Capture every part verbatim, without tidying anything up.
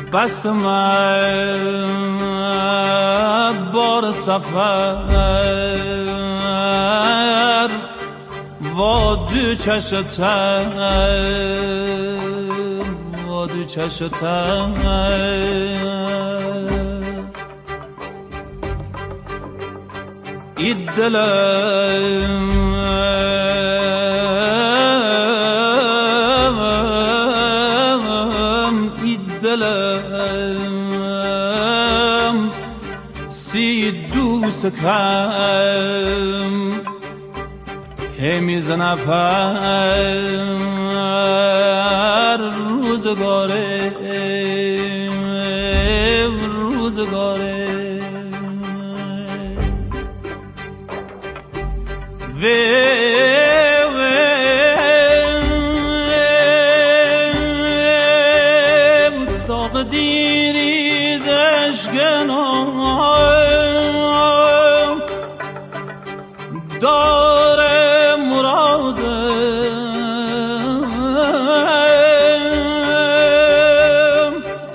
بست من بار سفر و دو چشتم و دو چشتم ای دلم ای دلم سی دوست کم همیزنه پر روزگاره روزگاره داغ دیری دشگنم داره مرادم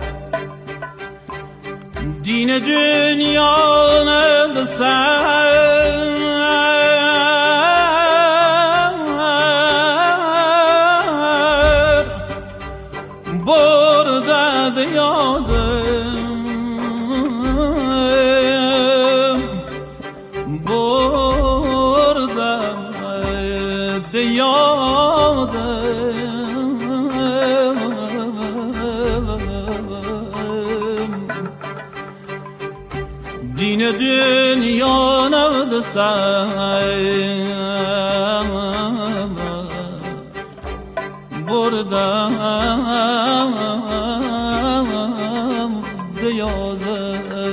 دین دنیا ندسم برده یادم برده یادم دین دنیا ندسم بردم دیاده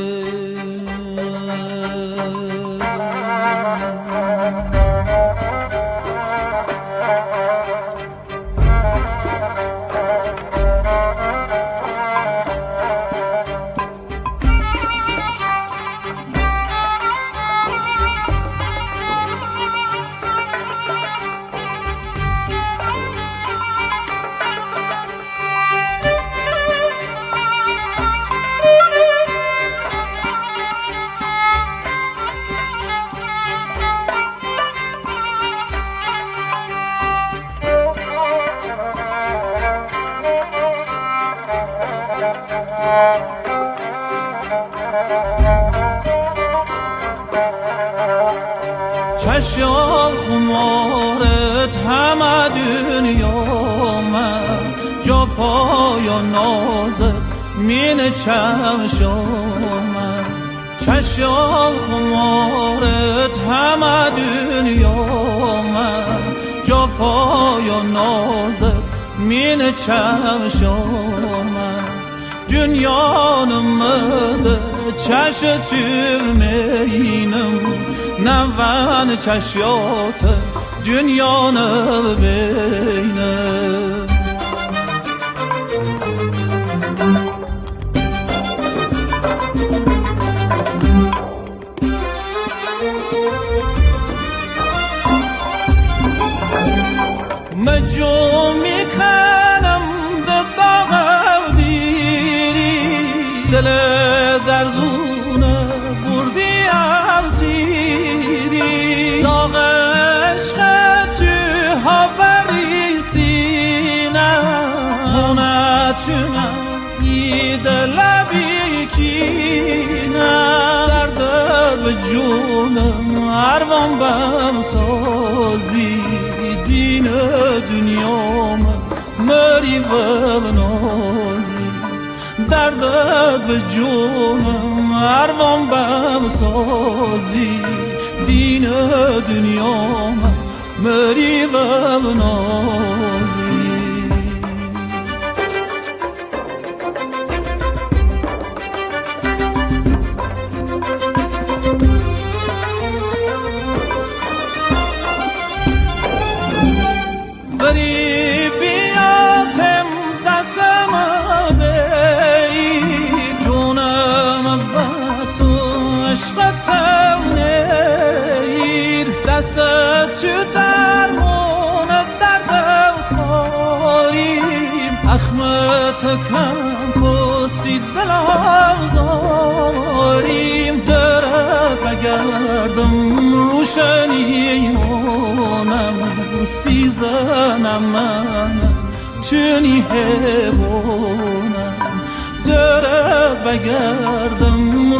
چشم خمارت همه دنیا من جا پایا نازت مین چشم من چشم خمارت همه دنیا من جا پایا نازت مین چشم من دنیا نمده چش تülmeyinم نوان چشیات دنیا نبینه مجو میکنم ده داغ دیری دل دردونه بردی افزیری داغ عشق تو هاوری سینه نتونم ای دل بیکینه دردت به جونم عروان بم سازی دین دنیام مری و نازی دردت به جونم عروان بم سازی دین دنیام مری و نازی بری بیاتم دستم بی جونم بس و عشقتم نیر دست تو درمون دردم کاریم اخمت کم کسی سی دل آزاریم داره بگردم روشنیونم سیزنم من تونی هبونم داره بگردم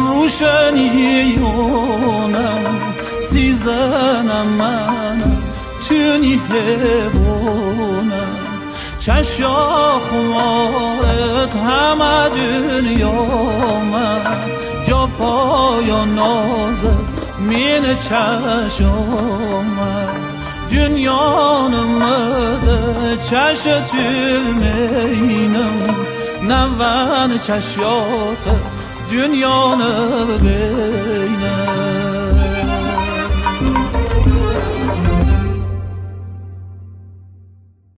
روشنیونم سیزنم من تونی هبونم چشا خمارت همه دنیا من جا پایا نازت مین چشا من دنیا نمده چش تلمینم نوان چشیات دنیا نبینم